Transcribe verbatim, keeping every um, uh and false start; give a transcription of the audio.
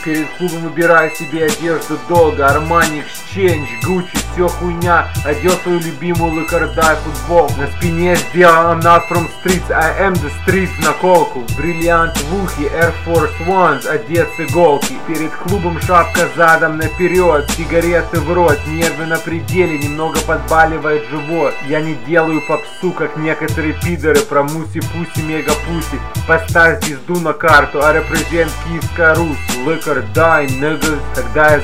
Перед клубом выбираю себе одежду долго. Armani, Exchange, Gucci, все хуйня. Одел свою любимую Лакардай футбол. На спине сделал I'm not from streets, I am the streets наколку. Бриллиант в ухе, Air Force Ones, одет с иголки. Перед клубом шапка задом наперед, сигареты в рот, нервы на пределе, немного подбаливает живот. Я не делаю попсу, как некоторые пидоры про муси-пуси, мега-пуси. Поставь звезду на карту, а репрезент Киевская Русь. Лакардай, niggas. Когда я